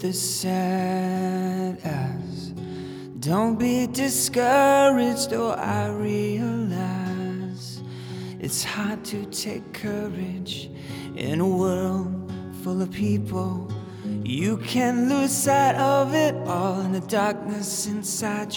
the sad ass. Don't be discouraged, though I realize it's hard to take courage in a world full of people. You can lose sight of it all in the darkness inside you.